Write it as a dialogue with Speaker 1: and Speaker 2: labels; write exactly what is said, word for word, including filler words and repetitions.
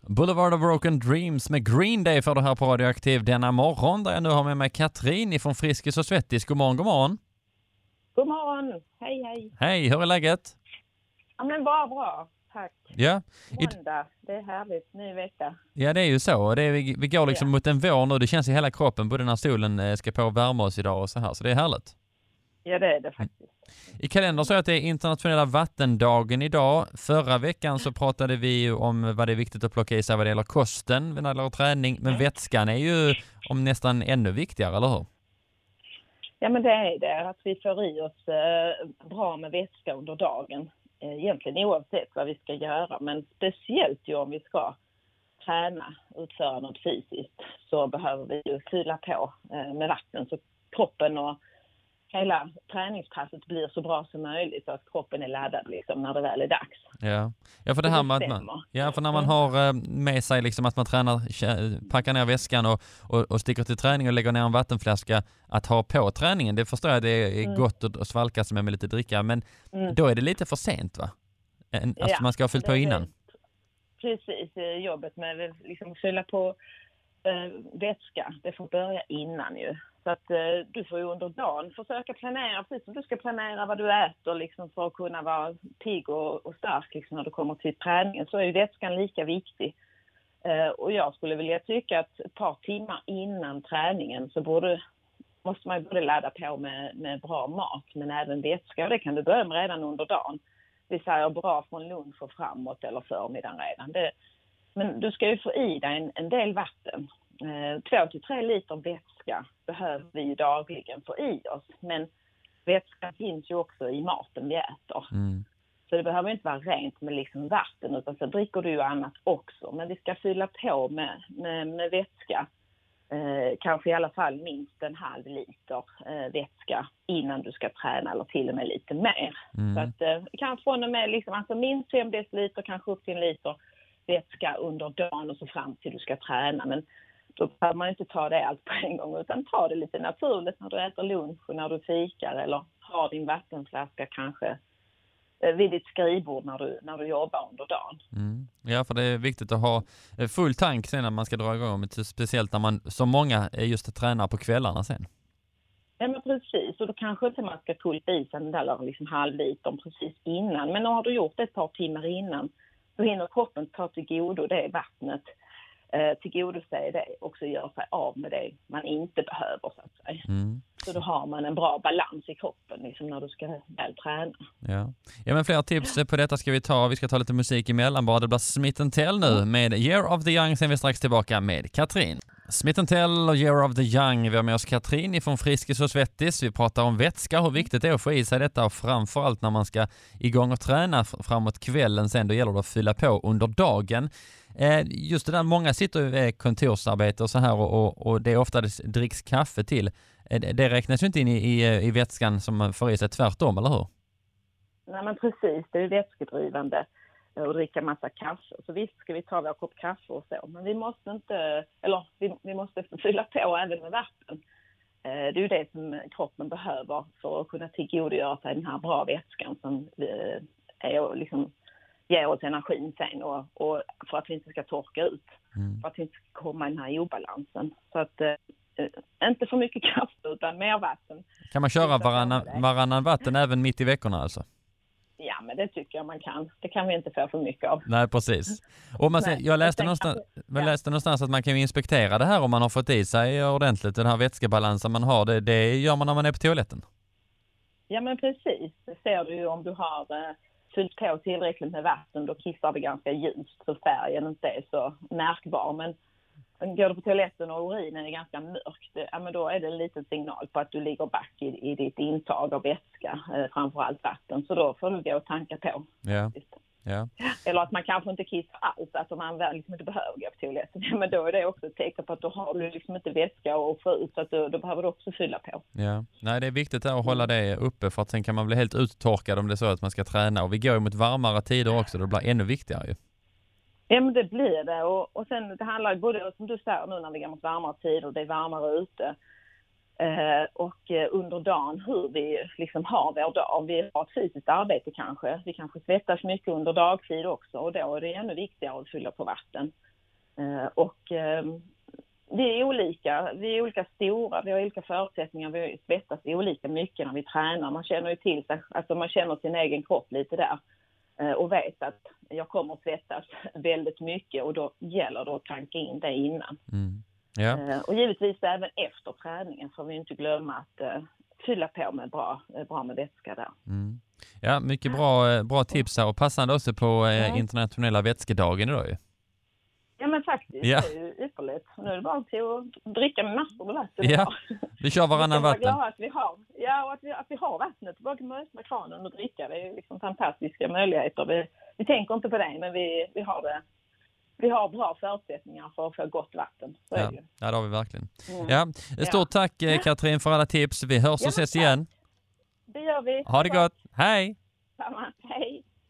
Speaker 1: Boulevard of Broken Dreams med Green Day för det här på Radioaktiv denna morgon, där jag nu har med mig Katrin ifrån Friskis och Svettis. God morgon, god morgon.
Speaker 2: God morgon, hej hej.
Speaker 1: Hej, hur är läget?
Speaker 2: Ja men bra, bra, tack.
Speaker 1: Ja.
Speaker 2: Måndag, det är härligt, ny vecka.
Speaker 1: Ja, det är ju så. Det är, vi, vi går liksom ja. mot en vår nu, det känns i hela kroppen, både när solen ska på värma oss idag och så här, så det är härligt.
Speaker 2: Ja, det är det faktiskt.
Speaker 1: I kalendern så är det internationella vattendagen idag. Förra veckan så pratade vi om vad det är viktigt att plocka i sig vad det gäller kosten när det gäller träning. Men vätskan är ju om nästan ännu viktigare, eller hur?
Speaker 2: Ja, men det är det. Att vi får i oss eh, bra med vätska under dagen. Eh, egentligen oavsett vad vi ska göra. Men speciellt ju om vi ska träna, utföra något fysiskt. Så behöver vi ju fylla på eh, med vatten. Så kroppen och hela träningspasset blir så bra som möjligt så att kroppen är laddad liksom när det väl är dags.
Speaker 1: Ja, ja för det här med att man, ja, för när man har med sig liksom att man tränar, packar ner väskan och, och, och sticker till träning och lägger ner en vattenflaska att ha på träningen, det förstår jag, det är mm. gott att svalka sig med lite dricka, men mm. då är det lite för sent, va? Alltså ja, man ska ha fyllt på innan.
Speaker 2: Det, precis, jobbet med liksom fylla på äh, vätska, det får börja innan ju. Så att eh, du får ju under dagen försöka planera, precis som du ska planera vad du äter liksom, för att kunna vara pigg och, och stark liksom, när du kommer till träningen. Så är ju vätskan lika viktig. Eh, och jag skulle vilja tycka att ett par timmar innan träningen så borde, måste man ju både ladda på med, med bra mat men även vätska. Och det kan du börja med redan under dagen. Vi säger bra från lunch och framåt eller förmiddagen redan. Det, men du ska ju få i dig en, en del vatten. Eh, två till tre liter vätska behöver vi ju dagligen få i oss. Men vätska finns ju också i maten vi äter. Mm. Så det behöver inte vara rent med liksom vatten utan så dricker du ju annat också. Men vi ska fylla på med, med, med vätska. Eh, kanske i alla fall minst en halv liter eh, vätska innan du ska träna eller till och med lite mer. Mm. Så att eh, kan från och med liksom, alltså minst fem deciliter, kanske upp till en liter vätska under dagen och så fram till du ska träna. Men då behöver man inte ta det allt på en gång utan ta det lite naturligt när du äter lunch och när du fikar eller har din vattenflaska kanske vid ditt skrivbord när du, när du jobbar under dagen.
Speaker 1: Mm. Ja, för det är viktigt att ha full tank sen när man ska dra igång, speciellt när man som många just tränar på kvällarna sen.
Speaker 2: Ja, men precis. Och då kanske inte man ska kulpa i sig den där liksom halvlitern precis innan. Men har du gjort det ett par timmar innan så hinner kroppen ta till godo det vattnet. Tillgodose det och så gör sig av med det man inte behöver så att säga. Mm. Så då har man en bra balans i kroppen liksom när du ska väl träna.
Speaker 1: Ja. Ja, men fler tips på detta ska vi ta. Vi ska ta lite musik emellan bara. Det blir Smith and Tell nu med Year of the Young. Sen är vi strax tillbaka med Katrin. Smith and Tell och Year of the Young. Vi har med oss Katrin från Friskis och Svettis. Vi pratar om vätska, hur viktigt det är att få i sig detta och framförallt när man ska igång och träna framåt kvällen sen. Då gäller det att fylla på under dagen. Just det där, många sitter i kontorsarbete och så här och, och, och det är ofta det dricks kaffe till. Det räknas ju inte in i, i, i vätskan som man får i sig, tvärtom, eller hur?
Speaker 2: Nej, men precis. Det är ju vätskedrivande att dricka massa kaffe. Så visst ska vi ta vår kopp kaffe och så. Men vi måste inte, eller vi, vi måste fylla på även med vatten. Det är ju det som kroppen behöver för att kunna tillgodogöra sig den här bra vätskan som är liksom ger oss energin sen och, och för att vi inte ska torka ut. Mm. För att vi inte ska komma i den här obalansen. Så att eh, inte för mycket kaffe utan mer vatten.
Speaker 1: Kan man köra varannan, varannan vatten även mitt i veckorna alltså?
Speaker 2: Ja, men det tycker jag man kan. Det kan vi inte få för mycket av.
Speaker 1: Nej, precis. Och man, Nej, jag läste någonstans, jag läste någonstans att man kan inspektera det här om man har fått i sig ordentligt. Den här vätskebalansen man har, det, det gör man när man är på toaletten. Ja,
Speaker 2: men precis. Det ser du ju om du har eh, fyllt på tillräckligt med vatten. Då kissar det ganska ljust så färgen inte är så märkbar. Men går du på toaletten och urinen är ganska mörkt, ja, men då är det en liten signal på att du ligger back i, i ditt intag av vätska, eh, framförallt vatten. Så då får du gå och tanka på.
Speaker 1: Ja. Ja.
Speaker 2: Eller att man kanske inte kissar alls, att om man väl liksom inte behöver gå på toaletten. Ja, men då är det också ett tecken på att då har du liksom inte vätska och få ut, så att då, då behöver du också fylla på.
Speaker 1: Ja. Nej, det är viktigt att hålla det uppe för att sen kan man bli helt uttorkad om det är så att man ska träna. Och vi går ju mot varmare tider också, då blir det ännu viktigare ju.
Speaker 2: Ja, men det blir det. Och, och sen det handlar ju både, som du säger nu, när vi går mot varmare tider, det är varmare ute. Eh, och eh, under dagen hur vi liksom har vår dag. Vi har ett fysiskt arbete kanske. Vi kanske svettas mycket under dagtid också. Och då är det ännu viktigare att fylla på vatten. Eh, och eh, vi är olika, vi är olika stora, vi har olika förutsättningar, vi svettas olika mycket när vi tränar. Man känner ju till sig, alltså man känner sin egen kropp lite där eh, och vet att jag kommer att svettas väldigt mycket och då gäller det att tanka in det innan.
Speaker 1: Mm. Ja.
Speaker 2: Eh, och givetvis även efter träningen får vi inte glömma att eh, fylla på med bra, bra med vätska där.
Speaker 1: Mm. Ja, mycket bra, bra tips här och passande också på eh,
Speaker 2: ja.
Speaker 1: internationella vätskedagen idag ju.
Speaker 2: Ja men faktiskt,
Speaker 1: ja.
Speaker 2: det är ju ypperligt. Nu är det bara till att dricka med massor med vatten.
Speaker 1: Ja, vi kör varannan vatten.
Speaker 2: Vi är glada att vi har, ja, och att vi, att vi har vattnet tillbaka med, med kranen och dricka. Det är liksom fantastiska möjligheter. Vi, vi tänker inte på det, men vi, vi har det. Vi har bra förutsättningar för att få gott vatten. Så
Speaker 1: ja.
Speaker 2: är det ju.
Speaker 1: Ja, det har vi verkligen.
Speaker 2: Mm.
Speaker 1: Ja, stort tack Katrin för alla tips. Vi hörs och
Speaker 2: ja,
Speaker 1: ses
Speaker 2: tack.
Speaker 1: igen.
Speaker 2: Det gör vi.
Speaker 1: Ha det gott. Hej!
Speaker 2: Samma. Hej!